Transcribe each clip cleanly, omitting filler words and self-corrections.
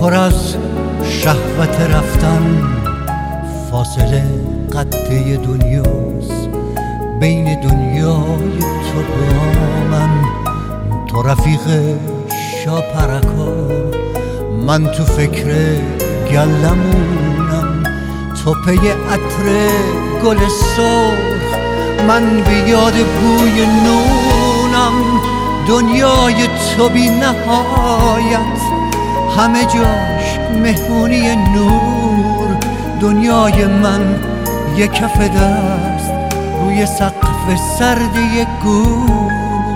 پر از شهوت رفتن، فاصله قطعه دنیاست بین دنیای تو با من. تو رفیق شاپرکا، من تو فکر گلمونم. تو پی عطر گل سرخ، من بیاد بوی نونم. دنیای تو بی نهایت، همه جاش مهمونی نور. دنیای من یک کف دست روی سقف سردی گور.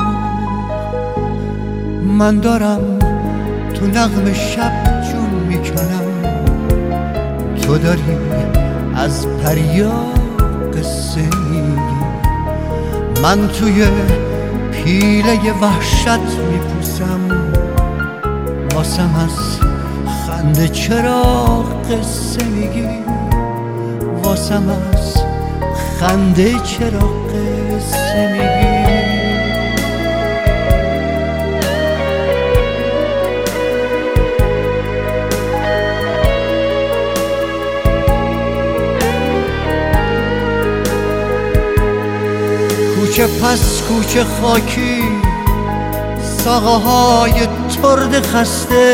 من دارم تو نغمه شب جون میکنم، تو داری از پریا قصه میگی. من توی پیله وحشت میپوسم، واسم از خنده چرا قصه میگی. واسم از خنده چرا قصه میگی. کوچه پس کوچه خاکی، ساقه‌های ترد خسته،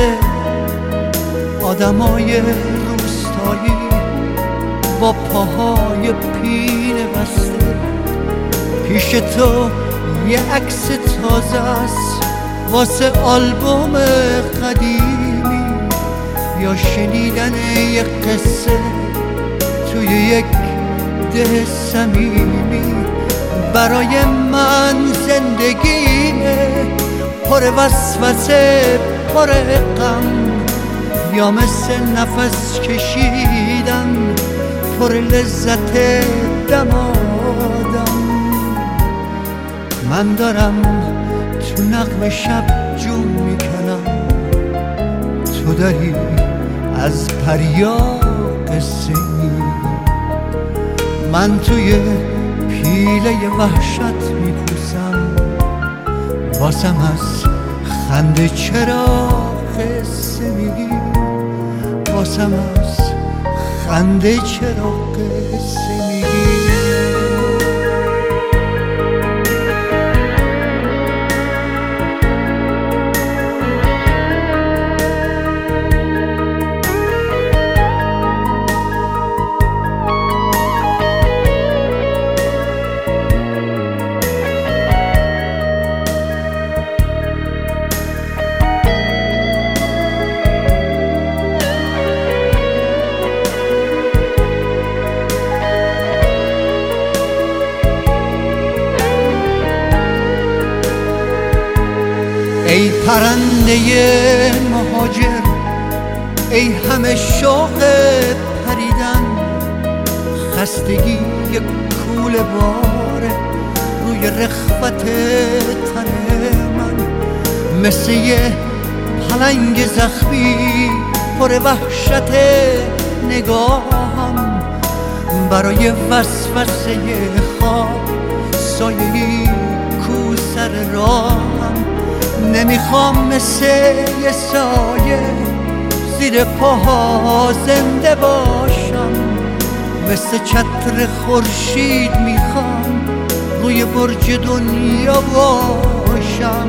آدمای روستایی با پاهای پینه بسته. پیش تو یه عکس تازه است واسه آلبوم قدیمی، یا شنیدن یه قصه توی یک ده صمیمی. برای من زندگیمه پر وسوسه پر غم، یا مثل نفس کشیدن پر لذت دمادم. من دارم تو نغمه شب جون میکنم، تو داری از پریا قصه میگی. من توی پیله وحشت میپوسم، واسم از خنده چرا قصه میگی. واسم از خنده چرا قصه میگی. ای پرنده مهاجر، ای همه شوق پریدن، خستگی یک کوله باره روی رخوت تن من. مثل یه پلنگ زخمی پر وحشت نگاهم، برای وسوسه خواب سایه‌ای کو سر راهم. نمیخوام مثل یه سایه زیر پاها زنده باشم، مثل چتر خورشید میخوام روی برج دنیا باشم.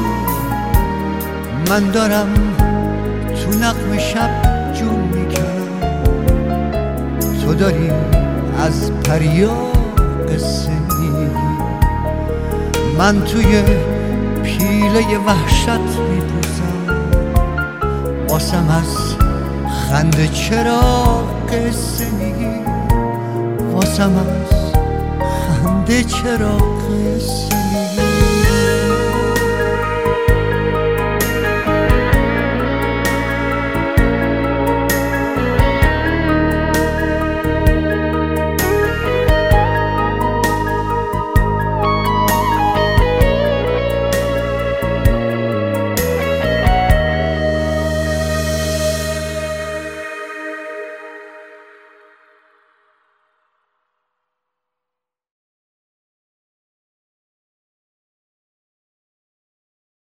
من دارم تو نغمه شب جون میکنم، تو داری از پریا قصه میگی. من توی پیله وحشت میپوسم، واسم از خنده چرا قصه میگی. واسم از خنده چرا قصه میگی.